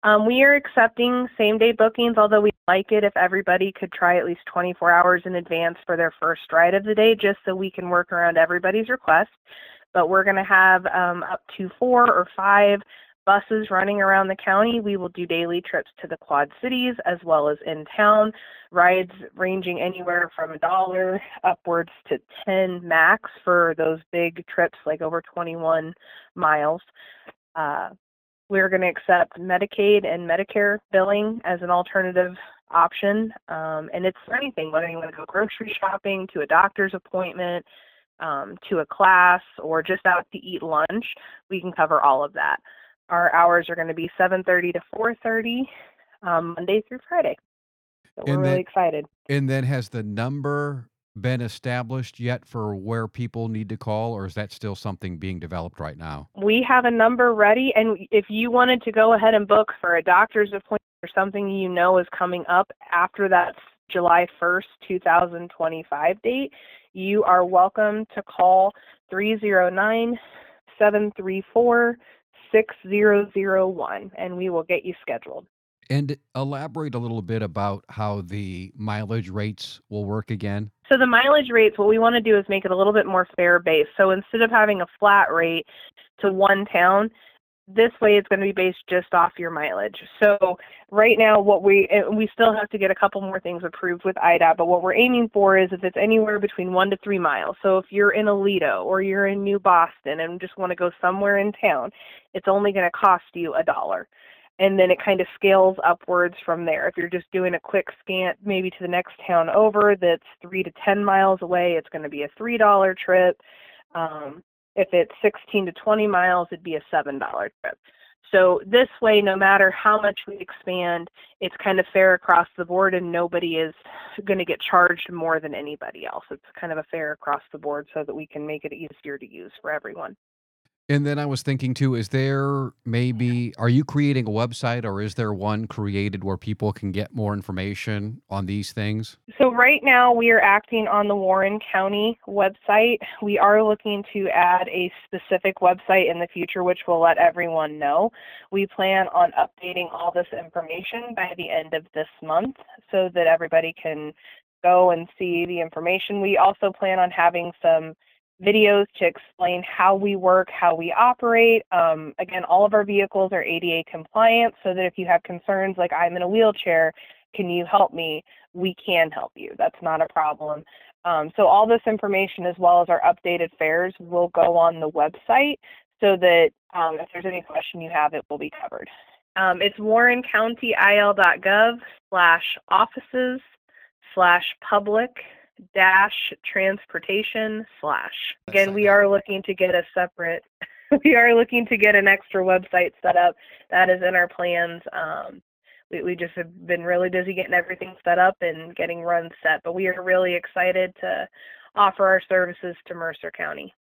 We are accepting same-day bookings, although we'd like it if everybody could try at least 24 hours in advance for their first ride of the day, just so we can work around everybody's request. But we're going to have up to 4 or 5 buses running around the county. We will do daily trips to the Quad Cities as well as in town, rides ranging anywhere from $1 upwards to 10 max for those big trips like over 21 miles. We're going to accept Medicaid and Medicare billing as an alternative option, and it's for anything, whether you want to go grocery shopping, to a doctor's appointment, to a class, or just out to eat lunch. We can cover all of that. Our hours are going to be 7:30 to 4:30, Monday through Friday. So we're And really then excited. and then has the number been established yet for where people need to call, or is that still something being developed right now? We have a number ready, and if you wanted to go ahead and book for a doctor's appointment or something you know is coming up after that July 1st, 2025 date, you are welcome to call 309-734-6001, and we will get you scheduled. And elaborate a little bit about how the mileage rates will work again. So the mileage rates, what we want to do is make it a little bit more fair based. So instead of having a flat rate to one town, this way it's going to be based just off your mileage. So right now we still have to get a couple more things approved with IDOT, but what we're aiming for is if it's anywhere between 1 to 3 miles. So if you're in Aledo or you're in New Boston and just want to go somewhere in town, it's only going to cost you $1. And then it kind of scales upwards from there. If you're just doing a quick scan maybe to the next town over that's 3 to 10 miles away, it's going to be a $3 trip. If it's 16 to 20 miles, it'd be a $7 trip. So this way, no matter how much we expand, it's kind of fair across the board, and nobody is going to get charged more than anybody else. It's kind of a fair across the board so that we can make it easier to use for everyone. And then I was thinking too, are you creating a website, or is there one created where people can get more information on these things? So right now we are acting on the Warren County website. We are looking to add a specific website in the future, which will let everyone know. We plan on updating all this information by the end of this month so that everybody can go and see the information. We also plan on having some videos to explain how we work, how we operate. Again, all of our vehicles are ADA compliant, so that if you have concerns like I'm in a wheelchair, can you help me? We can help you. That's not a problem. So all this information, as well as our updated fares, will go on the website so that if there's any question you have, it will be covered. It's warrencountyil.gov/offices/public-transportation/. Again, we are looking to get a separate, we are looking to get an extra website set up. That is in our plans. We just have been really busy getting everything set up and getting runs set, but we are really excited to offer our services to Mercer County.